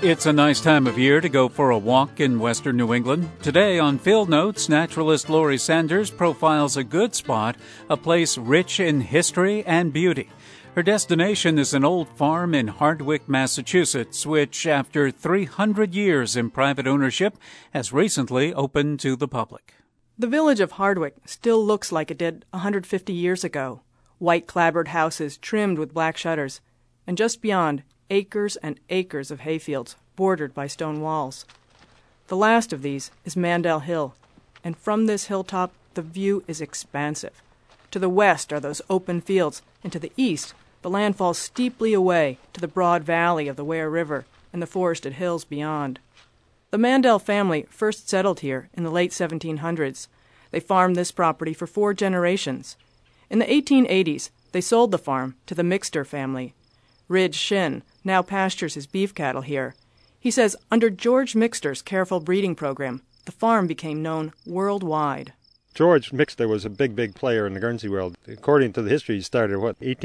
It's a nice time of year to go for a walk in western New England. Today on Field Notes, naturalist Laurie Sanders profiles a good spot, a place rich in history and beauty. Her destination is an old farm in Hardwick, Massachusetts, which, after 300 years in private ownership, has recently opened to the public. The village of Hardwick still looks like it did 150 years ago. White clapboard houses trimmed with black shutters, and just beyond, acres and acres of hayfields bordered by stone walls. The last of these is Mandel Hill, and from this hilltop the view is expansive. To the west are those open fields, and to the east the land falls steeply away to the broad valley of the Ware River and the forested hills beyond. The Mandel family first settled here in the late 1700s. They farmed this property for 4 generations. In the 1880s, they sold the farm to the Mixter family. Ridge Shin now pastures his beef cattle here. He says under George Mixter's careful breeding program, the farm became known worldwide. George Mixter was a big player in the Guernsey world. According to the history, he started,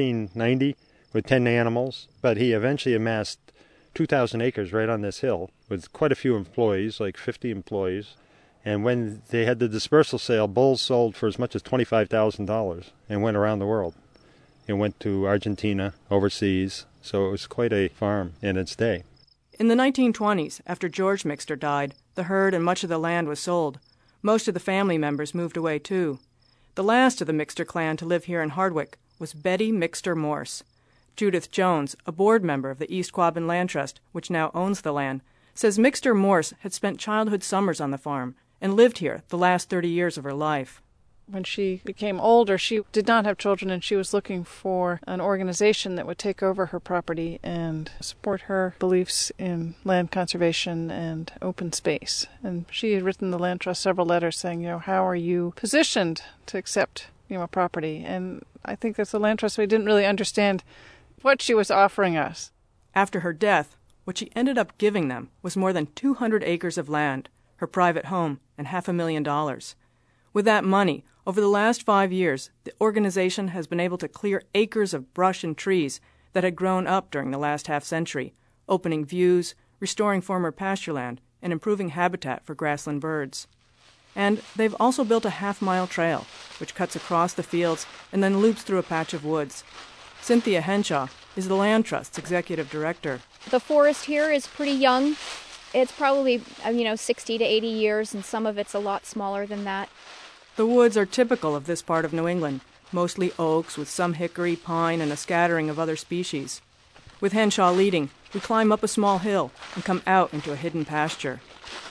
1890 with 10 animals, but he eventually amassed 2,000 acres right on this hill with quite a few employees, like 50 employees. And when they had the dispersal sale, bulls sold for as much as $25,000 and went around the world. It went to Argentina, overseas, so it was quite a farm in its day. In the 1920s, after George Mixter died, the herd and much of the land was sold. Most of the family members moved away, too. The last of the Mixter clan to live here in Hardwick was Betty Mixter Morse. Judith Jones, a board member of the East Quabbin Land Trust, which now owns the land, says Mixter Morse had spent childhood summers on the farm and lived here the last 30 years of her life. When she became older, she did not have children, and she was looking for an organization that would take over her property and support her beliefs in land conservation and open space. And she had written the Land Trust several letters saying, how are you positioned to accept, a property? And I think that the Land Trust, we didn't really understand what she was offering us. After her death, what she ended up giving them was more than 200 acres of land, her private home, and $500,000. With that money, over the last 5 years, the organization has been able to clear acres of brush and trees that had grown up during the last half-century, opening views, restoring former pastureland, and improving habitat for grassland birds. And they've also built a half-mile trail, which cuts across the fields and then loops through a patch of woods. Cynthia Henshaw is the Land Trust's executive director. The forest here is pretty young. It's probably, 60 to 80 years, and some of it's a lot smaller than that. The woods are typical of this part of New England, mostly oaks with some hickory, pine, and a scattering of other species. With Henshaw leading, we climb up a small hill and come out into a hidden pasture.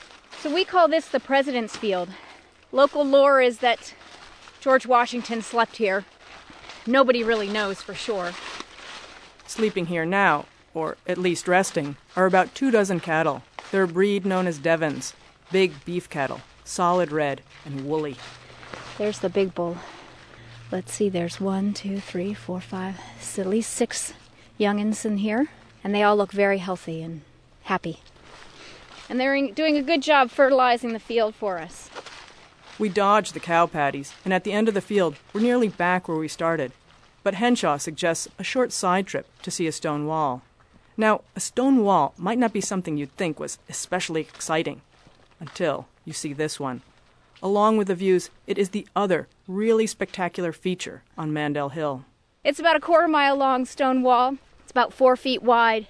So we call this the President's Field. Local lore is that George Washington slept here. Nobody really knows for sure. Sleeping here now, or at least resting, are about 24 cattle. They're a breed known as Devons, big beef cattle, solid red and woolly. There's the big bull. Let's see, there's 1, 2, 3, 4, 5, at least 6 young'uns in here, and they all look very healthy and happy. And they're doing a good job fertilizing the field for us. We dodge the cow patties, and at the end of the field, we're nearly back where we started. But Henshaw suggests a short side trip to see a stone wall. Now, a stone wall might not be something you'd think was especially exciting, until you see this one. Along with the views, it is the other really spectacular feature on Mandel Hill. It's about a 1/4 mile long stone wall. It's about 4 feet wide,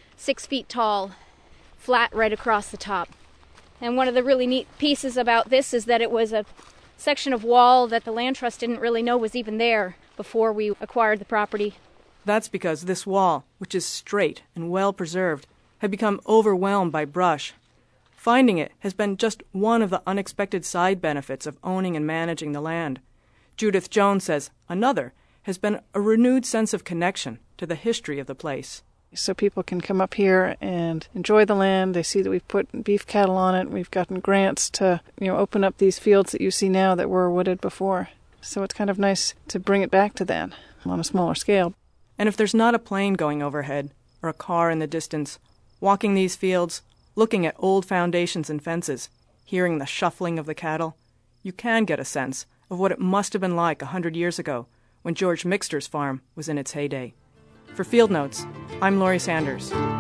6 feet tall, flat right across the top. And one of the really neat pieces about this is that it was a section of wall that the Land Trust didn't really know was even there before we acquired the property. That's because this wall, which is straight and well preserved, had become overwhelmed by brush. Finding it has been just one of the unexpected side benefits of owning and managing the land. Judith Jones says another has been a renewed sense of connection to the history of the place. So people can come up here and enjoy the land. They see that we've put beef cattle on it. We've gotten grants to, open up these fields that you see now that were wooded before. So it's kind of nice to bring it back to that on a smaller scale. And if there's not a plane going overhead or a car in the distance, walking these fields, looking at old foundations and fences, hearing the shuffling of the cattle, you can get a sense of what it must have been like 100 years ago when George Mixter's farm was in its heyday. For Field Notes, I'm Laurie Sanders.